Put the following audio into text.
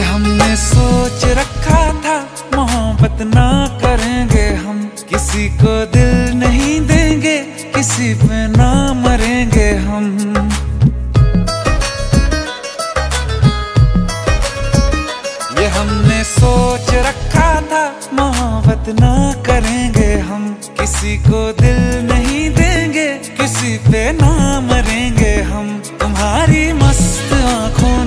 हमने सोच रखा था मोहब्बत ना करेंगे हम, किसी को दिल नहीं देंगे, किसी पे ना मरेंगे हम। ये हमने सोच रखा था मोहब्बत ना करेंगे हम, किसी को दिल नहीं देंगे, किसी पे ना मरेंगे हम। तुम्हारी मस्त आंखों